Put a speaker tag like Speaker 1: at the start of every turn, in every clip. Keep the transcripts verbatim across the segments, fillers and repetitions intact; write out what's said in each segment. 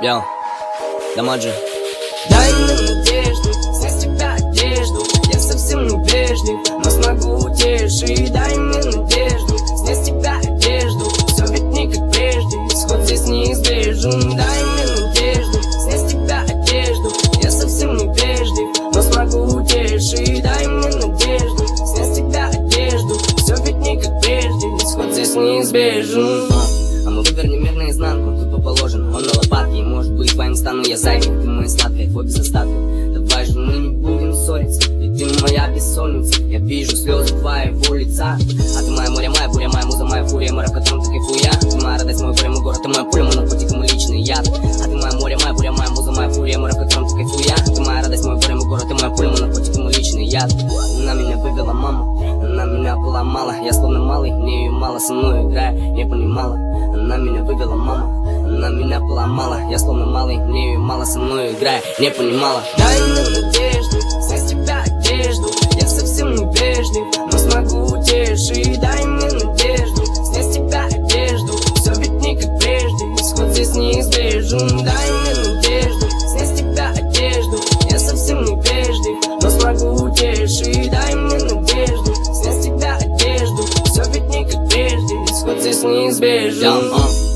Speaker 1: Йоу, Дамаджи.
Speaker 2: Дай мне надежду, снять с тебя одежду. Я совсем не вежлив, но смогу утешить. Дай мне надежду, снять с тебя одежду. Все ведь не как прежде, исход здесь неизбежен. Дай мне надежду, снять с тебя одежду. Я совсем не вежлив, но смогу утешить. Дай мне надежду, снять с тебя одежду. Все ведь не как прежде, исход здесь неизбежен.
Speaker 1: А мы вывернем мир наизнанку, тупо положен. Он на лопатке, и может быть твоим стану я зайкой. Ты моя сладкая, твой без остатка. Давай же мы не будем ссориться, ведь ты моя бессонница. Я вижу слезы твоего лица. А ты моя море, моя буря, моя муза, моя фурия, море, в котором ты кайфуя. Ты моя радость, мой горе, мой город, ты моя пуля, мой наркотик, мой личный яд. А ты моя море, моя буря, моя муза, моя фурия, море, в котором ты кайфуя. Ты моя радость, мой горе, мой город, ты моя пуля, мой наркотик, мой личный яд. Она меня вывела, мама, она меня поломала. Я словно малый, мне ее мало, со мной играя, не понимала. Она меня вывела, мама, она меня поломала. Я словно малый, мне ее мало, со мной играя, не понимала.
Speaker 2: Дай мне надежду, снять с тебя одежду. Я совсем не вежлив, но смогу утешить. Дай мне надежду, снять с тебя одежду. Все ведь не как прежде, исход здесь неизбежен. Дай мне надежду, снять с тебя одежду. Я совсем не вежлив, но смогу утешить. Дай мне надежду, снять с тебя одежду. Все ведь не как прежде, исход здесь неизбежен.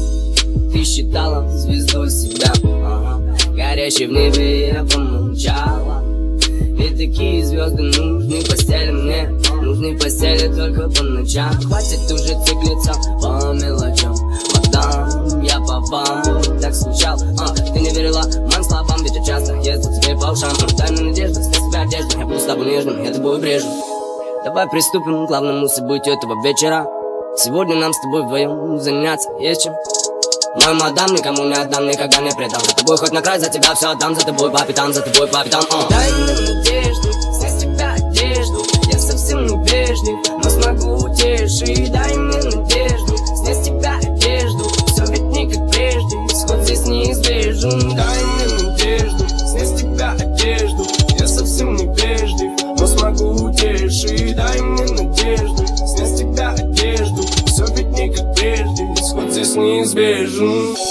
Speaker 1: Ты считала звездой себя, ага. Горящей в небе я помолчала. Ведь такие звезды нужны в постели мне, нужны в постели только по ночам. Хватит уже циклиться по мелочам, мадам, я по вам так скучал. а, Ты не верила моим словам, ведь я часто ездил тебе по ушам. Дай мне надежду, снять с себя одежду, я буду с тобой нежным, я тобой брежу. Давай приступим к главному событию этого вечера. Сегодня нам с тобой вдвоем заняться есть чем. Мой мадам, никому не отдам, никогда не предам. За тобой хоть на край, за тебя все отдам. За тобой по пятам, за тобой по пятам. uh.
Speaker 2: Дай мне надежду, снять с тебя одежду. Я совсем не вежлив, но смогу утешить. Дай мне надежду, снять с тебя одежду. Все ведь не как прежде, исход здесь неизбежен. Дай мне надежду, снять с тебя одежду. Я совсем не вежлив, но смогу утешить. Дай мне надежду, снять с тебя одежду. Все ведь не как прежде, исход здесь неизбежен.